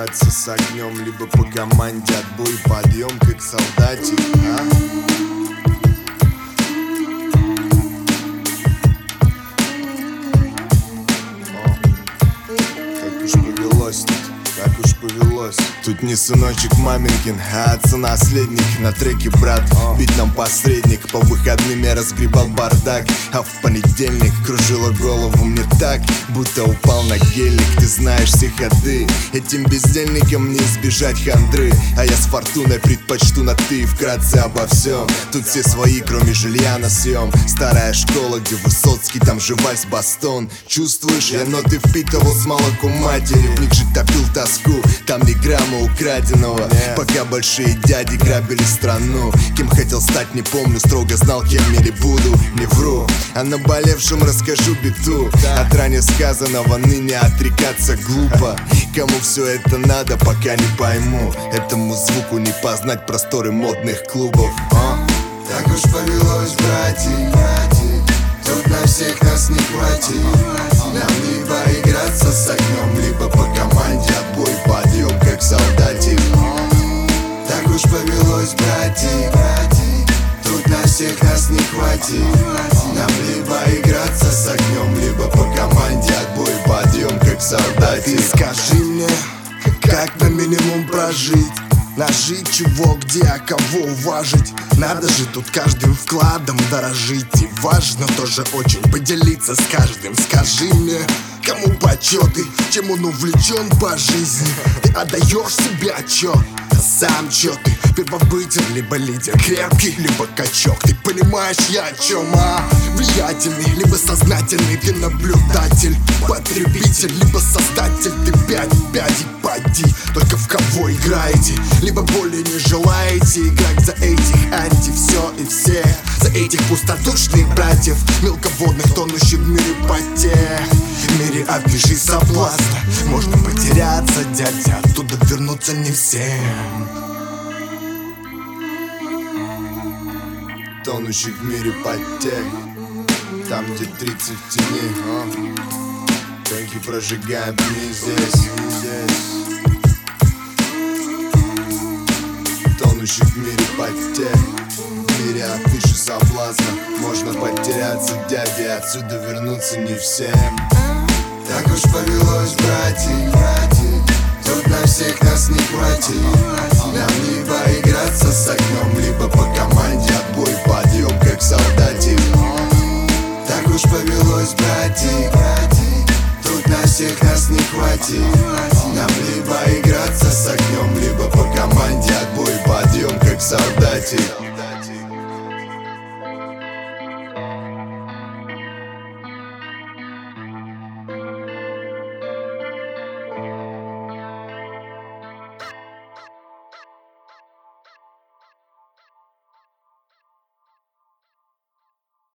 играться с огнем, либо по команде отбой, подъем, как солдатик, а? Как уж повелось тут, как уж повелось. Тут не сыночек маменькин, а отца-наследник. На треке брат, ведь нам посредник. По выходным я разгребал бардак, а в понедельник кружило голову мне так, будто упал на гелик. Ты знаешь все ходы, этим бездельникам не избежать хандры. А я с фортуной предпочту на ты, вкратце обо всем. Тут все свои, кроме жилья на съем. Старая школа, где Высоцкий, там же вальс Бастон. Чувствуешь, я ноты впитывал с молоком матери. В них же топил тоску, там ни грамма украденного. Пока большие дяди грабили страну. Кем хотел стать, не помню, строго знал, кем или буду. Не вру, а наболевшем расскажу беду. От ранее сказанного ныне отрекаться глупо. Кому все это надо, пока не пойму. Этому звуку не познать просторы модных клубов. Так уж повелось, братья, тут на всех нас не хватит. Нам либо играться с огнем, либо по команде отбой, подъем, как солдатик. Так уж повелось, братья, тут на всех нас не хватит. Нам либо играться с огнем, либо по команде отбой, подъем, как солдатик. Ты скажи мне, как на минимум прожить? Нажить чего, где, а кого уважить? Надо же тут каждым вкладом дорожить. И важно тоже очень поделиться с каждым. Скажи мне, кому почеты, чем он увлечен по жизни? Ты отдаешь себе отчет, а сам чё ты? Первобытен, либо лидер, крепкий, либо качок. Ты понимаешь, я о чем, а? Влиятельный, либо сознательный, ты наблюдатель, потребитель, либо создатель. Ты пять поди, только в кого играете? Либо более не желаете играть за этих анти все и все, за этих пустодушных братьев, мелководных, тонущих в мире потех. В мире афиши соблазна можно потеряться, дядя, оттуда вернуться не всем. Тонущих в мире потех, там где 30 в тени, Танки прожигаем не здесь. Тонущих в мире потех, в мире афиши соблазна можно потеряться, дяди, отсюда вернуться не всем. Так уж повелось, братья, тут на всех нас не хватит. Нам либо играться с огнем, либо по команде отбой, подъем, как солдатик. Так уж повелось, братья, тут на всех нас не хватит. Нам либо играться с огнем, либо по команде отбой, подъем, как солдатик.